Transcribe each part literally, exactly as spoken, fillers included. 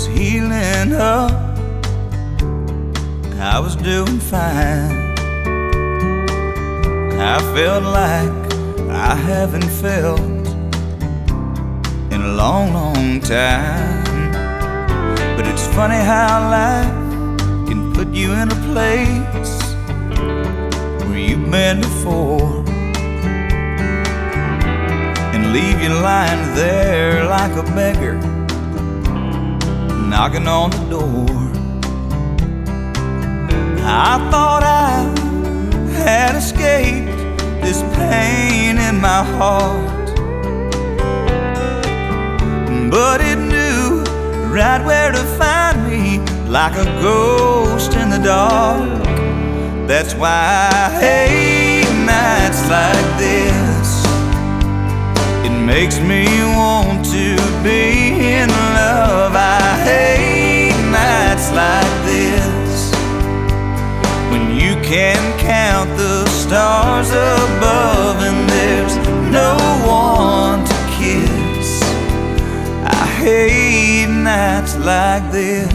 was healing up, I was doing fine. I felt like I haven't felt in a long, long time. But it's funny how life can put you in a place where you've been before and leave you lying there like a beggar, knocking on the door. I thought I had escaped this pain in my heart, but it knew right where to find me, like a ghost in the dark. That's why I hate nights like this. It makes me want to be in love. I hate nights like this, when you can't count the stars above and there's no one to kiss. I hate nights like this.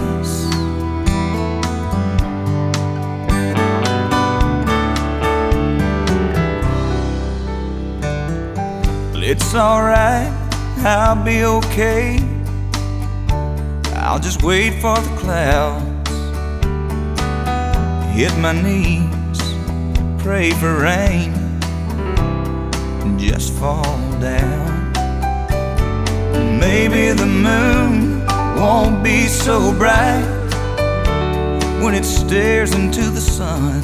It's alright, I'll be okay. I'll just wait for the clouds, hit my knees, pray for rain, and just fall down. Maybe the moon won't be so bright when it stares into the sun.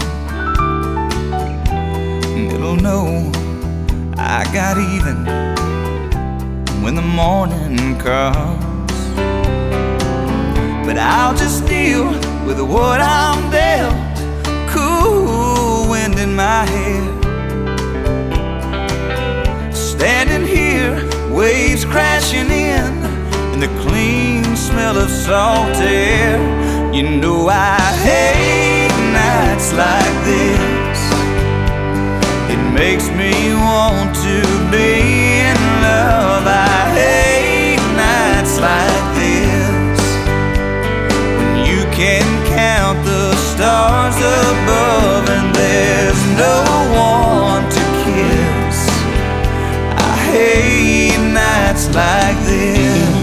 It'll know I got even when the morning comes. But I'll just deal with what I'm dealt. Cool wind in my hair, standing here, waves crashing in, and the clean smell of salt air. You know I hate nights like this. It makes me want to be in love. I hate nights like this, when you can count the stars above and there's no one to kiss. I hate nights like this.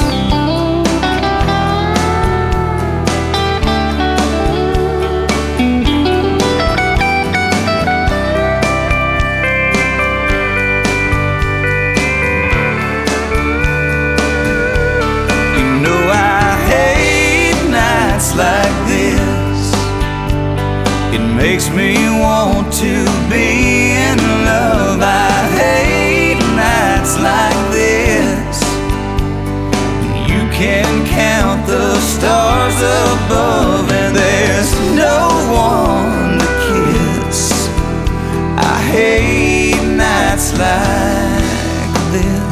Like this, it makes me want to be in love. I hate nights like this, you can count the stars above and there's no one to kiss. I hate nights like this.